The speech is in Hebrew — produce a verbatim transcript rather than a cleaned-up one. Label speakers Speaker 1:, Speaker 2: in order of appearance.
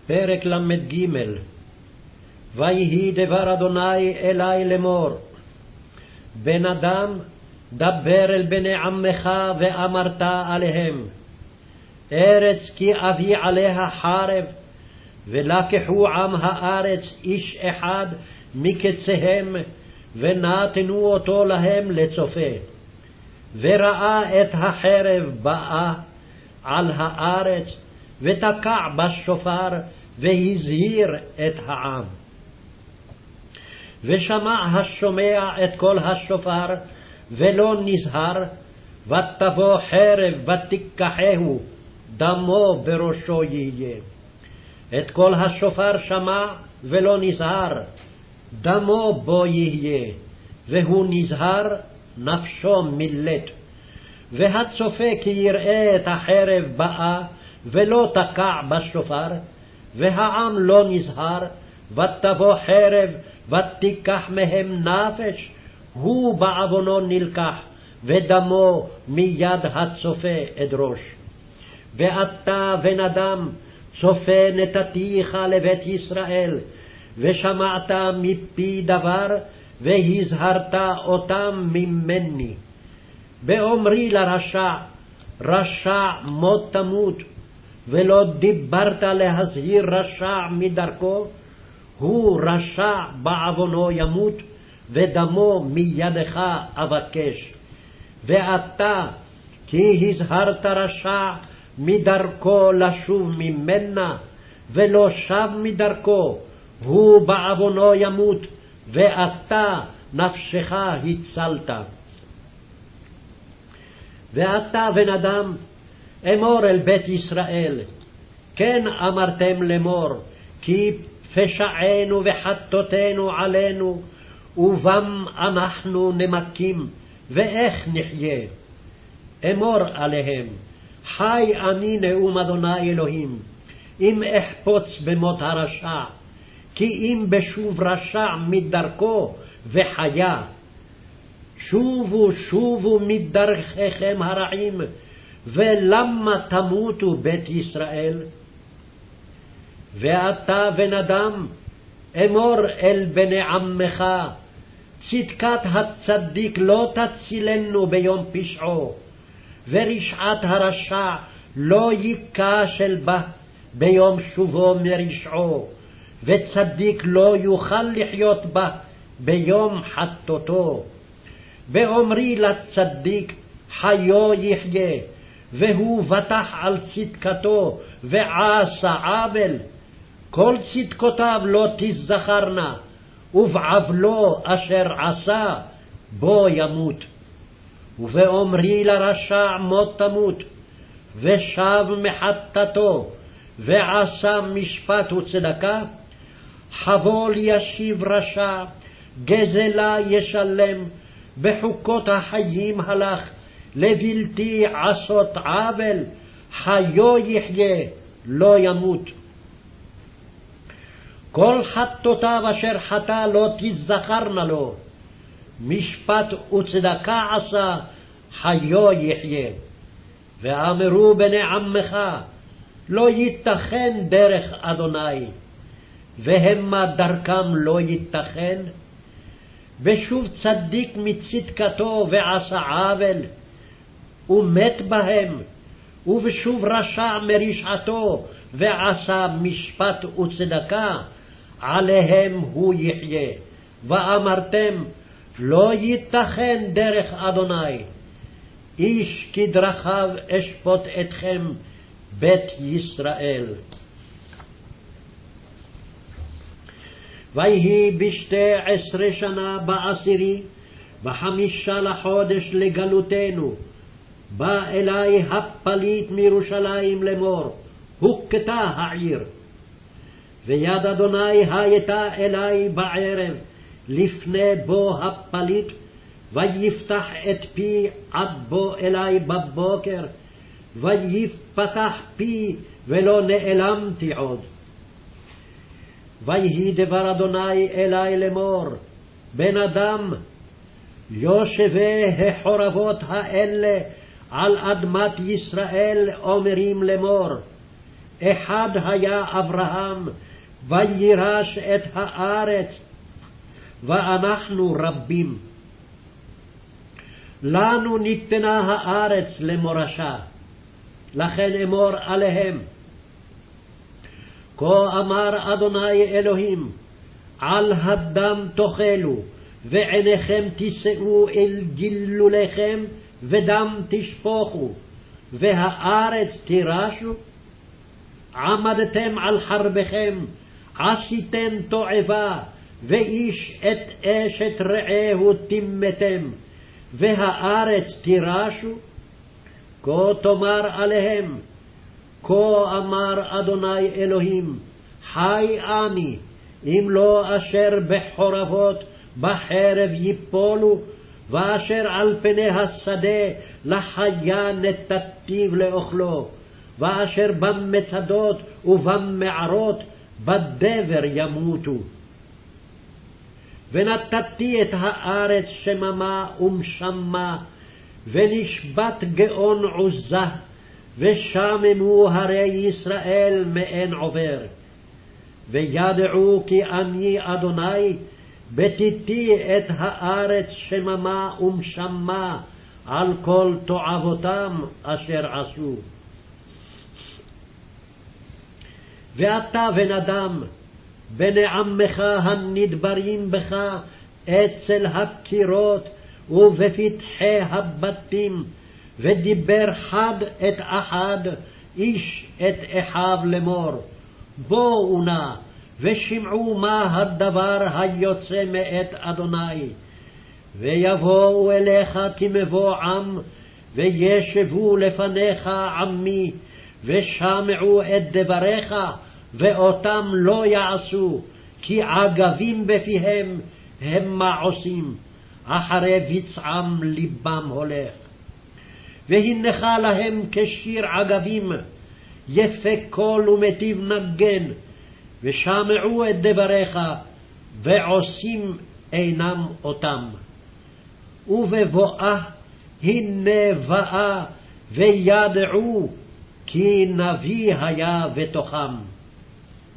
Speaker 1: פרק למ"ג. ויהי דבר אדוני אלי לאמור, בן אדם, דבר אל בני עמך ואמרת עליהם, ארץ כי אביא עליה חרב, ולקחו עם הארץ איש אחד מקציהם, ונתנו אותו להם לצופה. וראה את החרב באה על הארץ, ותקע בשופר, והזהיר את העם. ושמע השומע את קול השופר, ולא נזהר, ותבוא חרב ותיקחהו, דמו בראשו יהיה. את קול השופר שמע ולא נזהר, דמו בו יהיה, והוא נזהר, נפשו מילט. והצופה כי יראה את החרב באה, ולא תקע בשופר, והעם לא נזהר, ותבוא חרב ותיקח מהם נפש, הוא בעוונו נלקח, ודמו מיד הצופה אדרוש. ואתה בן אדם, צופה נתתיך לבית ישראל, ושמעת מפי דבר, והזהרת אותם ממני. באומרי לרשע, רשע מות תמות, ולא דיברת להזהיר רשע מדרכו, הוא רשע בעוונו ימות, ודמו מידך אבקש. ואתה, כי הזהרת רשע מדרכו לשוב ממנה, ולא שב מדרכו, הוא בעוונו ימות, ואתה נפשך הצלת. ואתה בן אדם, אמור אל בית ישראל, כן אמרתם לאמור, כי פשענו וחטאותינו עלינו, ובם אנחנו נמקים, ואיך נחיה? אמור עליהם, חי אני נאום אדוני אלוהים, אם אחפוץ במות הרשע, כי אם בשוב רשע מדרכו וחיה. שובו שובו מדרכיכם הרעים, ולמה תמותו בית ישראל? ואתה בן אדם, אמור אל בני עמך, צדקת הצדיק לא תצילנו ביום פשעו, ורשעת הרשע לא ייכשל בה ביום שובו מרשעו, וצדיק לא יוכל לחיות בה ביום חטאתו. באומרי לצדיק, חיו יחיה, והוא בטח על צדקתו ועשה עוול, כל צדקותיו לא תזכרנה, ובעוולו אשר עשה בו ימות. ובאומרי לרשע מות תמות, ושב מחטאתו, ועשה משפט וצדקה, חבול ישיב רשע, גזלה ישלם, בחוקות החיים הלך, לבלתי עשות עוול, חיו יחיה, לא ימות. כל חטאותיו אשר חטא לא תזכרנה לו, משפט וצדקה עשה, חיו יחיה. ואמרו בני עמך, לא ייתכן דרך אדוני, והמה דרכם לא ייתכן? ושוב צדיק מצדקתו ועשה עוול, ומת בהם, ובשוב רשע מרשעתו ועשה משפט וצדקה, עליהם הוא יחיה. ואמרתם, לא ייתכן דרך אדוני, איש כדרכיו אשפוט אתכם בית ישראל. ויהי בשתי עשרה שנה בעשירי, בחמישה לחודש לגלותנו, בא אלי הפליט מירושלים לאמור, הוכתה העיר. ויד אדוני הייתה אלי בערב, לפני בו הפליט, ויפתח את פי עד בו אלי בבוקר, ויפתח פי ולא נעלמתי עוד. ויהי דבר אדוני אלי לאמור, בן אדם, יושבי החורבות האלה על אדמת ישראל אומרים לאמור, אחד היה אברהם, וירש את הארץ, ואנחנו רבים. לנו ניתנה הארץ למורשה, לכן אמור עליהם. כה אמר אדוני אלוהים, על הדם תאכלו, ועיניכם תישאו אל גילוליכם, ודם תשפוכו, והארץ תירשו. עמדתם על חרבכם, עשיתם תועבה, ואיש את אשת רעהו טימאתם, והארץ תירשו. כה תאמר עליהם, כה אמר אדוני אלוהים, חי אני, אם לא אשר בחורבות בחרב ייפולו, ואשר על פני השדה לחיה נתתיו לאוכלו, ואשר במצדות ובמערות בדבר ימותו. ונתתי את הארץ שממה ומשמה, ונשבת גאון עוזה, ושממו הרי ישראל מאין עובר. וידעו כי אני אדוני, בתיתי את הארץ שממה ומשמה, על כל תועבותם אשר עשו. ואתה בן אדם, בני עמך הנדברים בך אצל הקירות ובפתחי הבתים, ודיבר חד את אחד, איש את אחיו לאמור, בואו נא ושמעו מה הדבר היוצא מאת אדוני. ויבואו אליך כמבוא עם, וישבו לפניך עמי, ושמעו את דבריך, ואותם לא יעשו, כי עגבים בפיהם המה עושים, אחרי ביצעם ליבם הולך. והנך להם כשיר עגבים, יפה קול ומטיב נגן, ושמעו את דבריך, ועושים אינם אותם. ובבואה הנה באה, וידעו כי נביא היה בתוכם.